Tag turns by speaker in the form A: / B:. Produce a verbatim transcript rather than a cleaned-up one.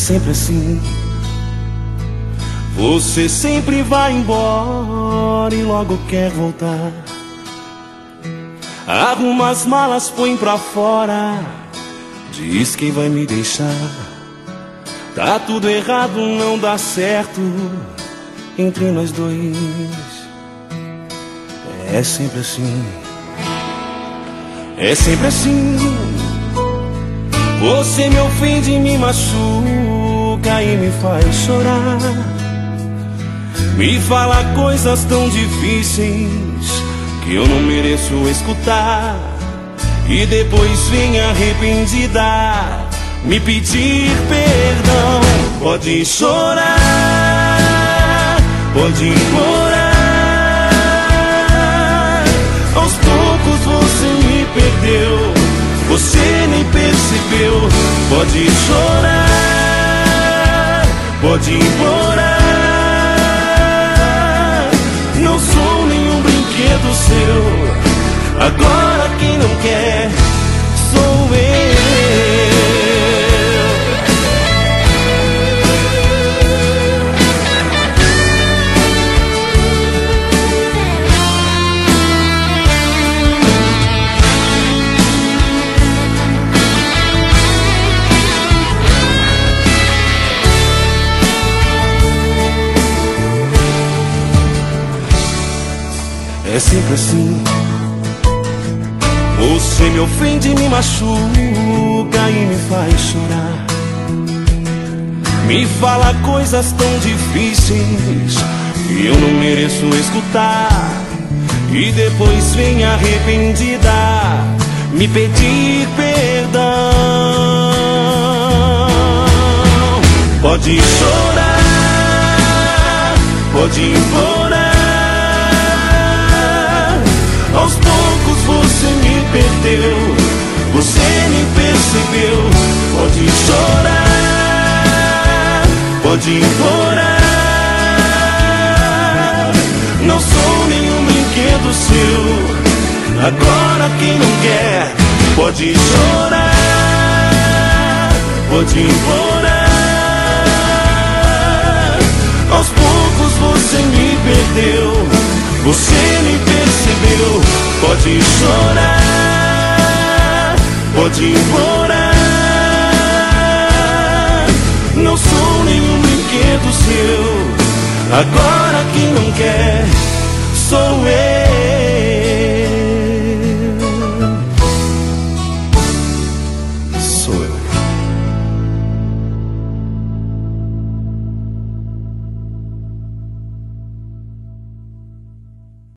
A: sempre assim. Você sempre vai embora e logo quer voltar. Arruma as malas, põe pra fora, diz que vai me deixar. Tá tudo errado, não dá certo entre nós dois. É sempre assim. É sempre assim. Você me ofende, me machuca e me faz chorar. Me fala coisas tão difíceis que eu não mereço escutar. E depois vem arrependida me pedir perdão. Pode chorar, pode implorar. Aos poucos você me perdeu, você nem percebeu. Pode chorar, pode implorar. Não sou nenhum brinquedo seu. Agora quem não quer sou eu. É sempre assim. Você me ofende, me machuca e me faz chorar. Me fala coisas tão difíceis que eu não mereço escutar. E depois vem arrependida me pedir perdão. Pode chorar, pode implorar. Aos poucos você me perdeu, você nem percebeu. Pode chorar, pode implorar. Não sou nenhum brinquedo seu. Agora quem não quer pode chorar, pode implorar. Aos poucos você me perdeu, você nem percebeu. Pode chorar, pode implorar. Não sou nenhum brinquedo seu. Agora quem não quer sou eu.